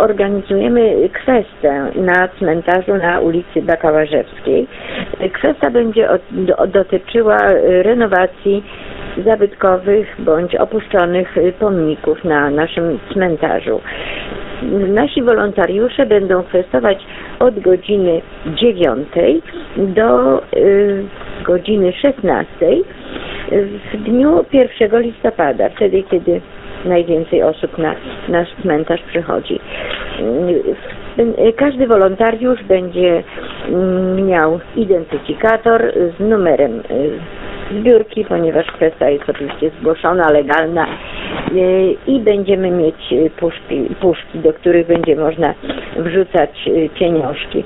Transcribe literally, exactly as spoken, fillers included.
organizujemy kwestę na cmentarzu na ulicy Bakałażewskiej. Kwesta będzie od, do, dotyczyła renowacji zabytkowych bądź opuszczonych pomników na naszym cmentarzu. Nasi wolontariusze będą kwestować od godziny dziewiątej do y, godziny szesnastej w dniu pierwszego listopada, wtedy kiedy najwięcej osób na nasz cmentarz przychodzi. Każdy wolontariusz będzie miał identyfikator z numerem zbiórki, ponieważ kwestia jest oczywiście zgłoszona, legalna i będziemy mieć puszki, puszki, do których będzie można wrzucać pieniążki.